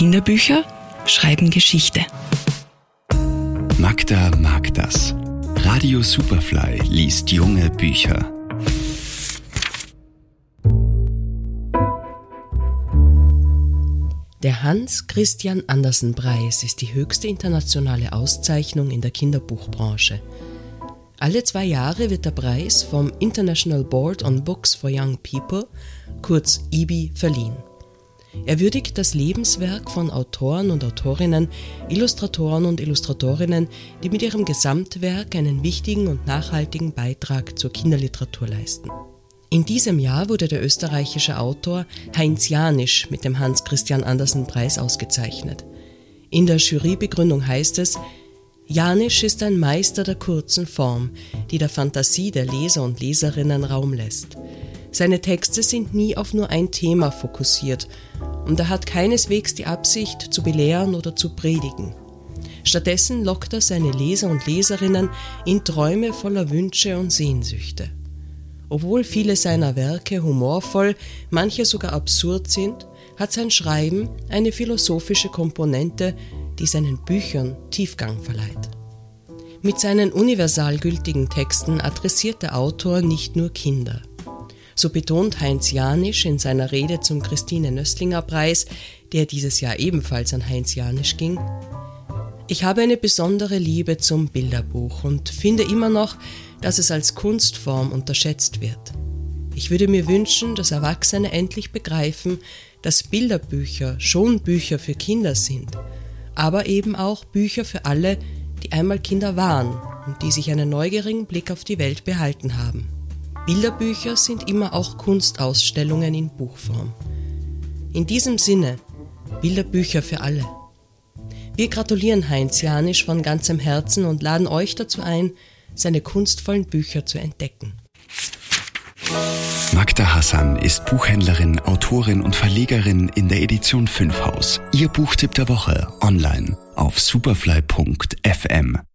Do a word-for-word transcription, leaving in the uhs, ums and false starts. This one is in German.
Kinderbücher schreiben Geschichte. Magda mag das. Radio Superfly liest junge Bücher. Der Hans-Christian-Andersen-Preis ist die höchste internationale Auszeichnung in der Kinderbuchbranche. Alle zwei Jahre wird der Preis vom International Board on Books for Young People, kurz I B I, verliehen. Er würdigt das Lebenswerk von Autoren und Autorinnen, Illustratoren und Illustratorinnen, die mit ihrem Gesamtwerk einen wichtigen und nachhaltigen Beitrag zur Kinderliteratur leisten. In diesem Jahr wurde der österreichische Autor Heinz Janisch mit dem Hans-Christian-Andersen-Preis ausgezeichnet. In der Jurybegründung heißt es: Janisch ist ein Meister der kurzen Form, die der Fantasie der Leser und Leserinnen Raum lässt. Seine Texte sind nie auf nur ein Thema fokussiert und er hat keineswegs die Absicht, zu belehren oder zu predigen. Stattdessen lockt er seine Leser und Leserinnen in Träume voller Wünsche und Sehnsüchte. Obwohl viele seiner Werke humorvoll, manche sogar absurd sind, hat sein Schreiben eine philosophische Komponente, die seinen Büchern Tiefgang verleiht. Mit seinen universal gültigen Texten adressiert der Autor nicht nur Kinder. So betont Heinz Janisch in seiner Rede zum Christine-Nöstlinger-Preis, der dieses Jahr ebenfalls an Heinz Janisch ging: Ich habe eine besondere Liebe zum Bilderbuch und finde immer noch, dass es als Kunstform unterschätzt wird. Ich würde mir wünschen, dass Erwachsene endlich begreifen, dass Bilderbücher schon Bücher für Kinder sind, aber eben auch Bücher für alle, die einmal Kinder waren und die sich einen neugierigen Blick auf die Welt behalten haben. Bilderbücher sind immer auch Kunstausstellungen in Buchform. In diesem Sinne, Bilderbücher für alle. Wir gratulieren Heinz Janisch von ganzem Herzen und laden euch dazu ein, seine kunstvollen Bücher zu entdecken. Magda Hassan ist Buchhändlerin, Autorin und Verlegerin in der Edition fünf Haus. Ihr Buchtipp der Woche online auf superfly punkt f m.